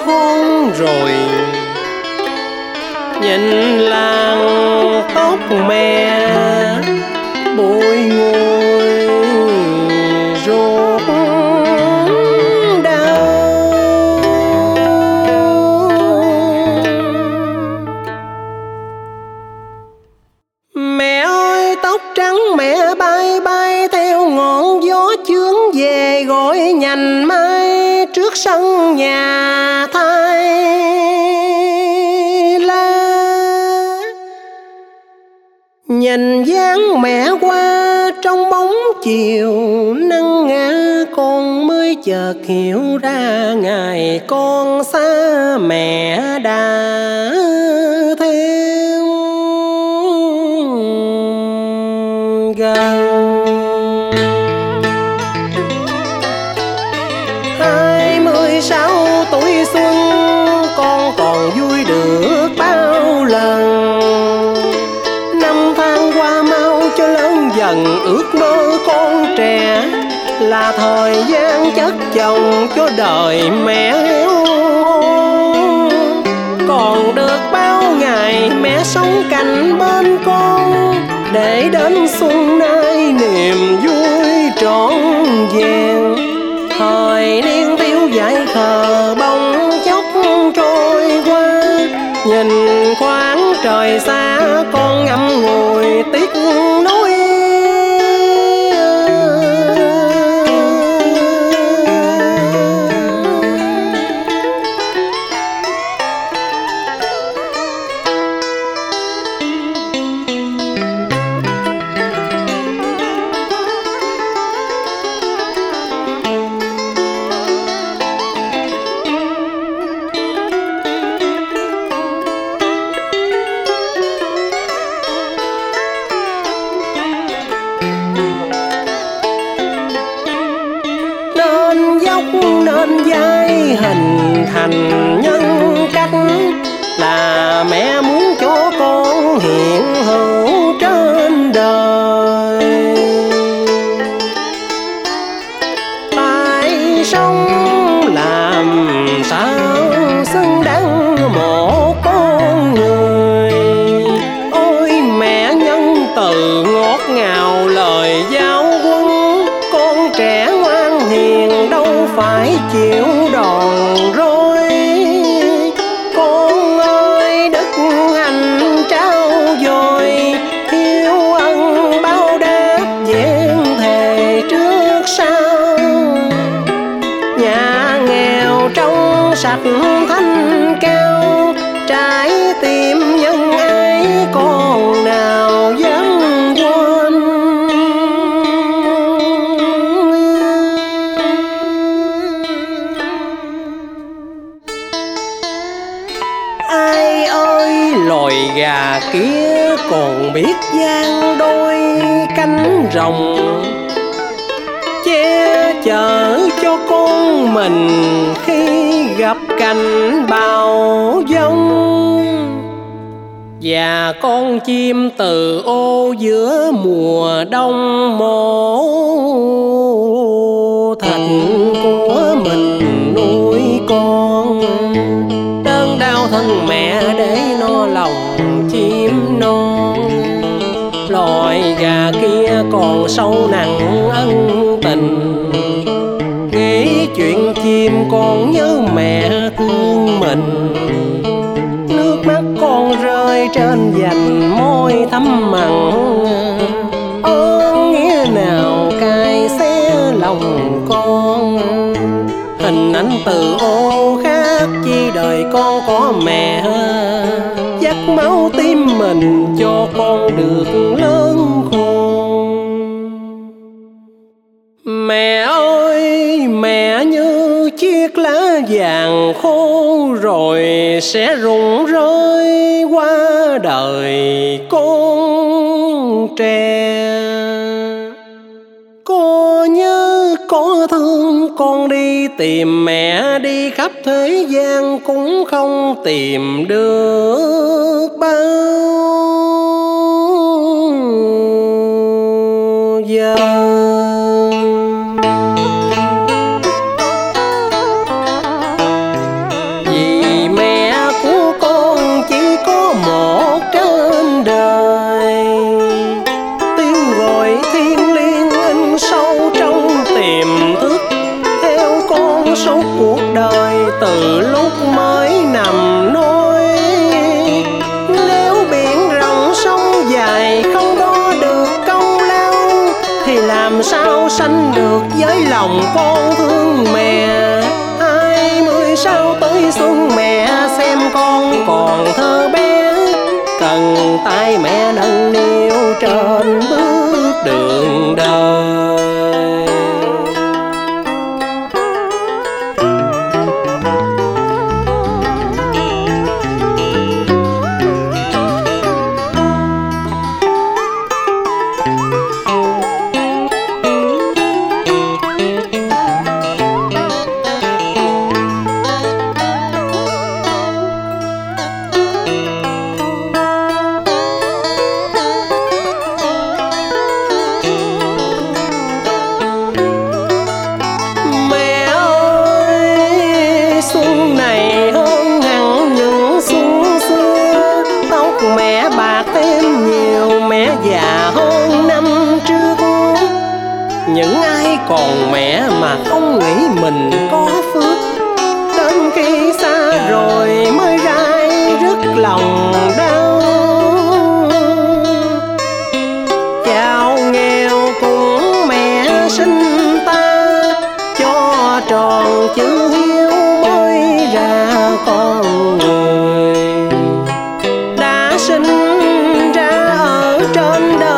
khôn rồi. Nhìn làng tóc mẹ bụi ngồi ruột đau. Mẹ ơi tóc trắng mẹ bay bay theo ngọn gió chướng về, gọi nhành mai trước sân nhà thay lá. Nhìn dáng mẹ qua trong bóng chiều nắng ngã, con mới chợt hiểu ra ngày con xa mẹ đã thêm gần. 26 tuổi xuân con còn vui được bao lần. Năm tháng qua mau cho lớn dần, ước mơ con trẻ là thời gian chất chồng cho đời mẹ hiếu. Còn được bao ngày mẹ sống cạnh bên con, để đến xuân nay niềm vui trọn vẹn. Thời niên thiếu dại khờ bỗng chốc trôi qua, nhìn khoảng trời xa con ngậm ngùi tiếc nuối. Nên vai hình thành nhân cách là mẹ muốn cho con hiện hữu trên đời. Tại sống làm sao xứng đáng một con người. Ôi mẹ nhân từ ngọt ngào lời giáo huấn, con trẻ ngoan hiền đâu phải chịu đòn roi. Con ơi đức hạnh trao dồi, hiếu ân báo đáp vẹn thề trước sau. Nhà nghèo trong sạch thanh cao, trái tim nhân ái con nào dám quên. Ai ơi loài gà kia còn biết giang đôi cánh rồng, che chở cho con mình khi gặp cảnh bão giông. Và con chim từ ô giữa mùa đông mổ thịt của mình nuôi con. Đớn đau thân mẹ để no lòng chim non. Loài gà kia còn sâu nặng ân tình, nghĩ chuyện chim con nhớ mẹ thương mình. Nước mắt con rơi trên vành môi thắm mặn, ơn nghĩa nào cay xé lòng con. Hình ảnh từ ô khác chi đời con có mẹ, dắt máu tim mình cho con được lớn khôn. Mẹ ơi mẹ như chiếc lá vàng khô rồi sẽ rụng rơi qua đời con trẻ. Có nhớ có thương con đi tìm mẹ, đi khắp thế gian cũng không tìm được bao giờ. làm sao sanh được với lòng con thương mẹ. 26 tới xuân mẹ xem con còn thơ bé, cần tay mẹ nâng niu trên bước đường đời. Mẹ bạc thêm nhiều, mẹ già hơn năm trước. Những ai còn mẹ mà không nghĩ mình có phước, đến khi xa rồi mới rai rứt lòng đau. Chào nghèo cùng mẹ sinh ta, cho tròn chữ hiếu mới ra con người. Sinh ra ở trên đời